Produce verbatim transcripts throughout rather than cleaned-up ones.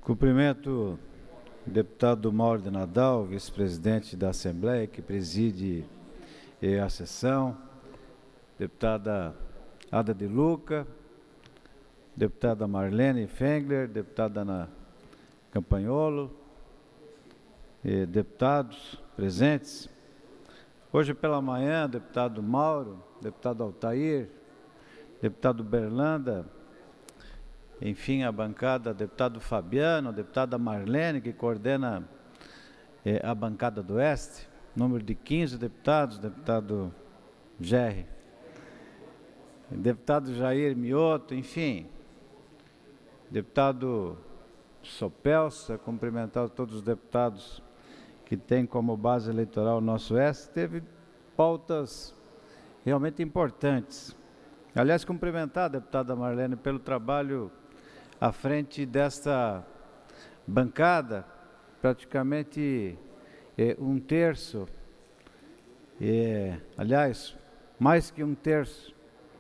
Cumprimento o deputado Mauro de Nadal, vice-presidente da Assembleia, que preside eh, a sessão, deputada Ada de Luca, deputada Marlene Fengler, deputada Ana Campanholo, eh, deputados presentes. Hoje pela manhã, deputado Mauro, deputado Altair, deputado Berlanda, enfim, a bancada, deputado Fabiano, deputada Marlene, que coordena eh, a bancada do Oeste, número de quinze deputados, deputado Gerry, deputado Jair Mioto, enfim, deputado Sopelsa, cumprimentar todos os deputados que têm como base eleitoral o nosso Oeste. Teve pautas realmente importantes. Aliás, cumprimentar a deputada Marlene pelo trabalho à frente desta bancada, praticamente é, um terço, é, aliás, mais que um terço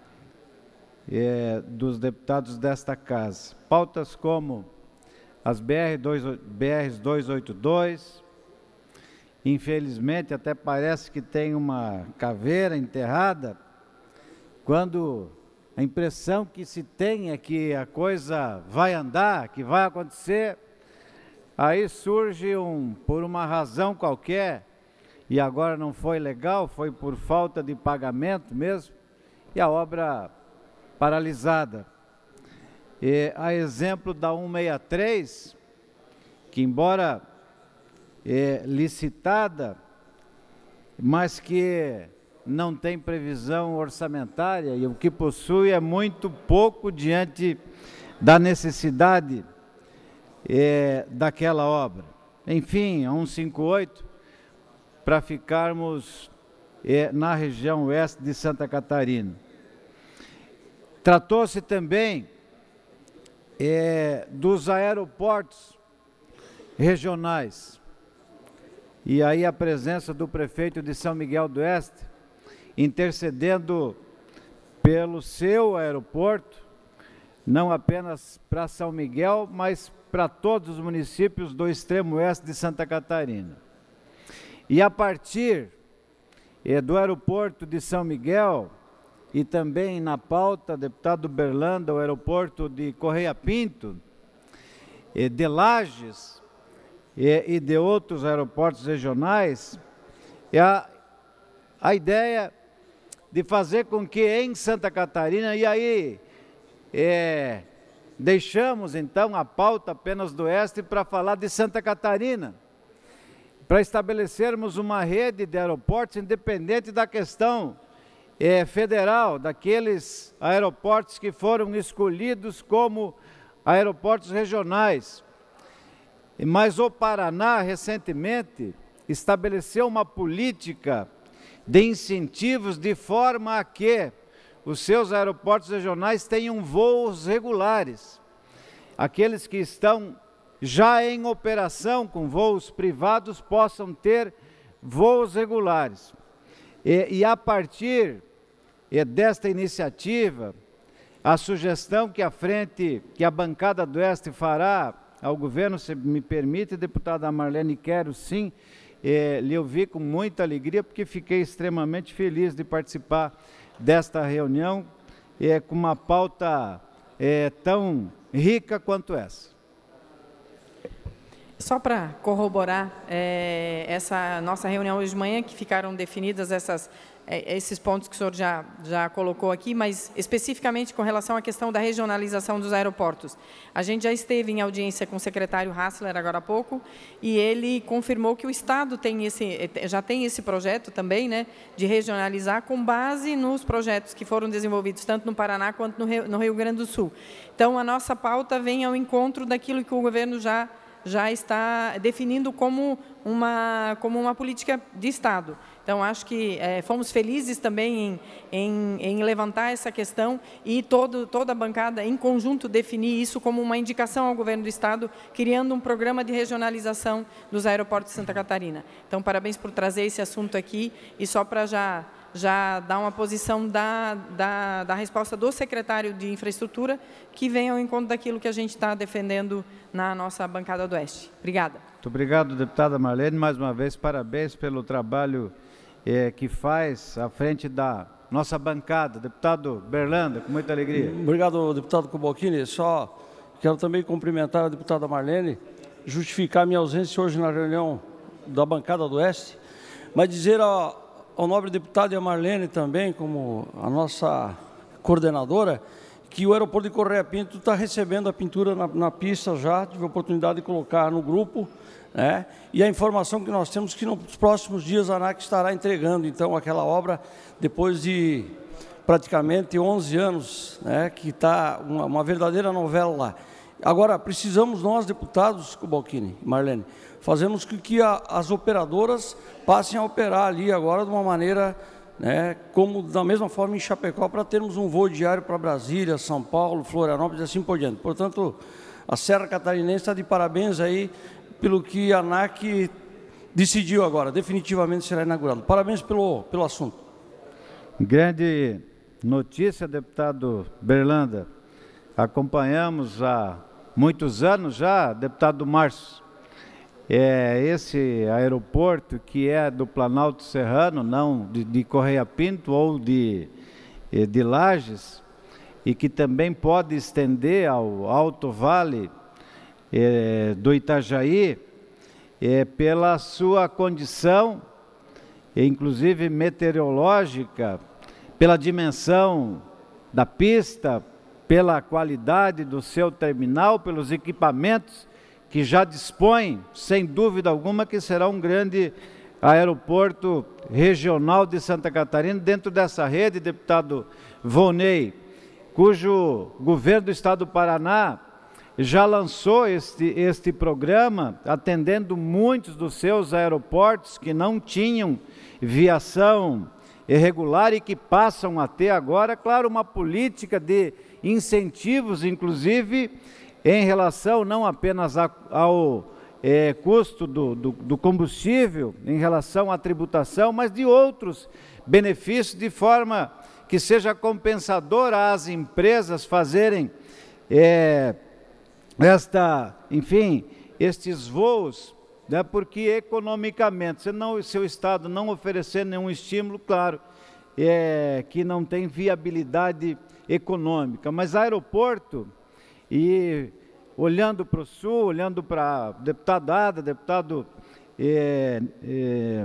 é, dos deputados desta casa. Pautas como as B R duzentos e oitenta e dois, infelizmente até parece que tem uma caveira enterrada, quando a impressão que se tem é que a coisa vai andar, que vai acontecer, aí surge um, por uma razão qualquer, e agora não foi legal, foi por falta de pagamento mesmo, e a obra paralisada. E a exemplo da cento e sessenta e três, que embora é, licitada, mas que não tem previsão orçamentária, e o que possui é muito pouco diante da necessidade é, daquela obra. Enfim, a cento e cinquenta e oito, para ficarmos é, na região oeste de Santa Catarina. Tratou-se também é, dos aeroportos regionais, e aí a presença do prefeito de São Miguel do Oeste, intercedendo pelo seu aeroporto, não apenas para São Miguel, mas para todos os municípios do extremo oeste de Santa Catarina. E a partir eh, do aeroporto de São Miguel, e também na pauta, deputado Berlanda, o aeroporto de Correia Pinto, eh, de Lages eh, e de outros aeroportos regionais, é a, a ideia de fazer com que em Santa Catarina, e aí é, deixamos então a pauta apenas do Oeste para falar de Santa Catarina, para estabelecermos uma rede de aeroportos independente da questão é, federal, daqueles aeroportos que foram escolhidos como aeroportos regionais. Mas o Paraná, recentemente, estabeleceu uma política de incentivos de forma a que os seus aeroportos regionais tenham voos regulares. Aqueles que estão já em operação com voos privados possam ter voos regulares. E, e a partir e desta iniciativa, a sugestão que a frente, que a bancada do Oeste fará ao governo, se me permite, deputada Marlene, quero sim, É, lhe ouvi com muita alegria, porque fiquei extremamente feliz de participar desta reunião, é, com uma pauta é, tão rica quanto essa. Só para corroborar é, essa nossa reunião hoje de manhã, que ficaram definidas essas, é, esses pontos que o senhor já, já colocou aqui, mas especificamente com relação à questão da regionalização dos aeroportos. A gente já esteve em audiência com o secretário Hassler agora há pouco, e ele confirmou que o Estado tem esse, já tem esse projeto também, né, de regionalizar com base nos projetos que foram desenvolvidos tanto no Paraná quanto no Rio, no Rio Grande do Sul. Então, a nossa pauta vem ao encontro daquilo que o governo já já está definindo como uma, como uma política de Estado. Então, acho que é, fomos felizes também em, em, em levantar essa questão e todo, toda a bancada, em conjunto, definir isso como uma indicação ao governo do Estado, criando um programa de regionalização dos aeroportos de Santa Catarina. Então, parabéns por trazer esse assunto aqui, e só para já já dar uma posição da, da, da resposta do secretário de Infraestrutura, que venha ao encontro daquilo que a gente está defendendo na nossa bancada do Oeste. Obrigada. Muito obrigado, deputada Marlene. Mais uma vez, parabéns pelo trabalho eh, que faz à frente da nossa bancada. Deputado Berlanda, com muita alegria. Obrigado, deputado Kubalcini. Só quero também cumprimentar a deputada Marlene, justificar minha ausência hoje na reunião da bancada do Oeste, mas dizer ao, ao nobre deputado e a Marlene também, como a nossa coordenadora, que o aeroporto de Correia Pinto está recebendo a pintura na, na pista já, tive a oportunidade de colocar no grupo, né? E a informação que nós temos que nos próximos dias a ANAC estará entregando, então, aquela obra, depois de praticamente onze anos, né, que está uma, uma verdadeira novela lá. Agora, precisamos nós, deputados, Kubalcini, Marlene, fazemos com que a, as operadoras passem a operar ali agora de uma maneira, né, como da mesma forma em Chapecó, para termos um voo diário para Brasília, São Paulo, Florianópolis e assim por diante. Portanto, a Serra Catarinense está de parabéns aí pelo que a ANAC decidiu agora, definitivamente será inaugurado. Parabéns pelo, pelo assunto. Grande notícia, deputado Berlanda. Acompanhamos há muitos anos já, deputado Márcio, é, esse aeroporto que é do Planalto Serrano, não de, de Correia Pinto ou de, de Lages, e que também pode estender ao Alto Vale é, do Itajaí, é, pela sua condição, inclusive meteorológica, pela dimensão da pista, pela qualidade do seu terminal, pelos equipamentos que já dispõe, sem dúvida alguma, que será um grande aeroporto regional de Santa Catarina, dentro dessa rede, deputado Volney, cujo governo do Estado do Paraná já lançou este, este programa, atendendo muitos dos seus aeroportos que não tinham viação irregular e que passam a ter agora, claro, uma política de incentivos, inclusive, em relação não apenas a, ao é, custo do, do, do combustível, em relação à tributação, mas de outros benefícios, de forma que seja compensadora às empresas fazerem é, esta, enfim, estes voos, né, porque economicamente, se não, se o Estado não oferecer nenhum estímulo, claro, é, que não tem viabilidade econômica, mas aeroporto, e olhando para o Sul, olhando para deputado Ada, deputado é, é,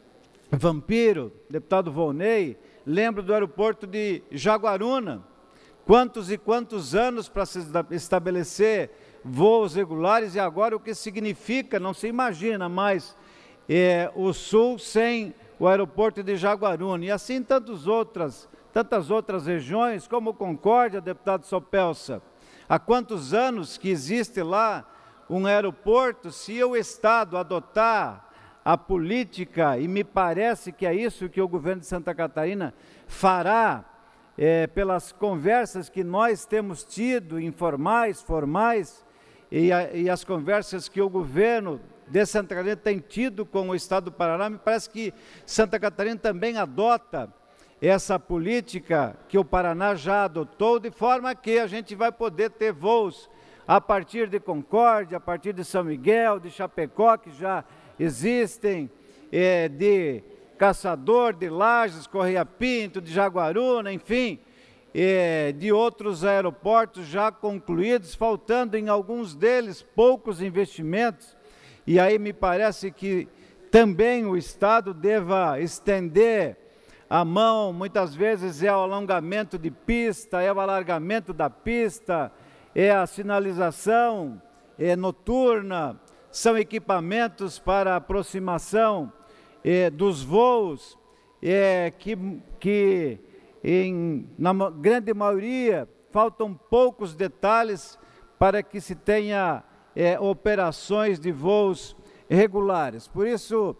Vampiro, deputado Volney, lembro do aeroporto de Jaguaruna, quantos e quantos anos para se estabelecer voos regulares, e agora o que significa, não se imagina mais é, o Sul sem o aeroporto de Jaguaruna, e assim tantos outras, tantas outras regiões, como Concórdia, deputado Sopelsa. Há quantos anos que existe lá um aeroporto? Se o Estado adotar a política, e me parece que é isso que o governo de Santa Catarina fará, é, pelas conversas que nós temos tido, informais, formais, e, a, e as conversas que o governo de Santa Catarina tem tido com o Estado do Paraná, me parece que Santa Catarina também adota essa política que o Paraná já adotou, de forma que a gente vai poder ter voos a partir de Concórdia, a partir de São Miguel, de Chapecó, que já existem, é, de Caçador, de Lages, Correia Pinto, de Jaguaruna, enfim, é, de outros aeroportos já concluídos, faltando em alguns deles poucos investimentos, e aí me parece que também o Estado deva estender a mão, muitas vezes é o alongamento de pista, é o alargamento da pista, é a sinalização é noturna, são equipamentos para aproximação é, dos voos, é, que, que em, na grande maioria faltam poucos detalhes para que se tenha é, operações de voos regulares. Por isso,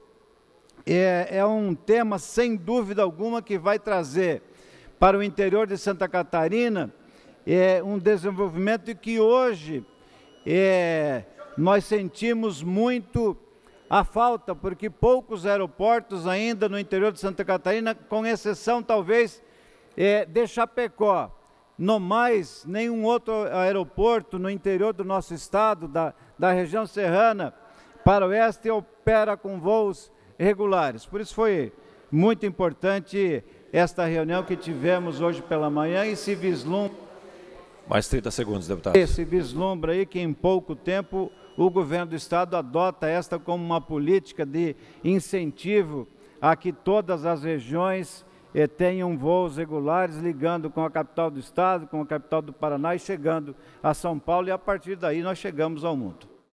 É, é um tema, sem dúvida alguma, que vai trazer para o interior de Santa Catarina é, um desenvolvimento que hoje é, nós sentimos muito a falta, porque poucos aeroportos ainda no interior de Santa Catarina, com exceção talvez é, de Chapecó, no mais nenhum outro aeroporto no interior do nosso estado, da, da região serrana, para o oeste, opera com voos regulares. Por isso foi muito importante esta reunião que tivemos hoje pela manhã e se vislumbra... Mais trinta segundos, deputado. Esse vislumbra aí que em pouco tempo o governo do estado adota esta como uma política de incentivo a que todas as regiões eh, tenham voos regulares ligando com a capital do estado, com a capital do Paraná e chegando a São Paulo, e a partir daí nós chegamos ao mundo.